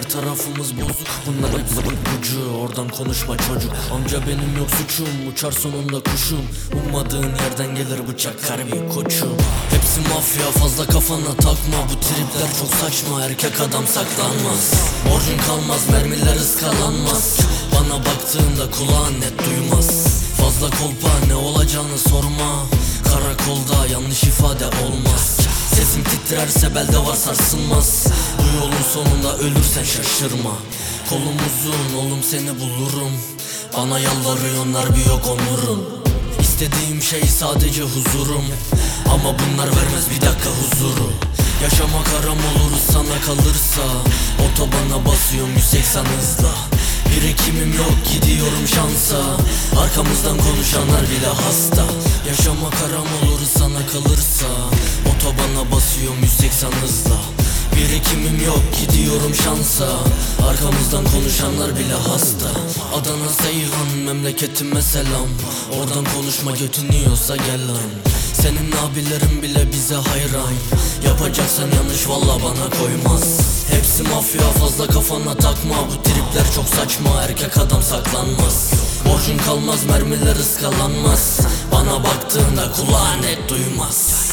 her tarafımız bozuk. Bunlar hep ucu, oradan konuşma çocuk. Amca benim yok suçum, uçar sonunda kuşum. Ummadığın yerden gelir bıçak harbi koçum. Hepsi mafya, fazla kafana takma. Bu tripler çok saçma, erkek adam saklanmaz. Borcun kalmaz, mermiler ıskalanmaz. Bana baktığında kulağın net duymaz. Fazla kolpa, ne olacağını sorma. Karakolda yanlış ifade olmaz. Sesim titrerse belde var sarsılmaz. Bu yolun sonunda ölürsen şaşırma. Kolum uzun oğlum, seni bulurum. Bana yalvarıyorlar, bir yok onurum. İstediğim şey sadece huzurum. Ama bunlar vermez bir dakika huzuru. Yaşamak haram oluruz sana kalırsa. Otobana basıyorum 180 hızla. Birikimim yok, gidiyorum şansa. Arkamızdan konuşanlar bile hasta. Yaşamak haram olur sana kalırsa. Otobana basıyorum 180 hızla. Birikimim yok, gidiyorum şansa. Arkamızdan konuşanlar bile hasta. Adana Seyhan, memleketime selam. Oradan konuşma, götünüyorsa gel lan. Senin abilerin bile bize hayran. Yapacaksan yanlış valla bana koymaz. Hepsi mafya, fazla kafana takma. Bu tripler çok saçma, erkek adam saklanmaz. Borcun kalmaz, mermiler ıskalanmaz. Bana baktığında kulağın net duymaz.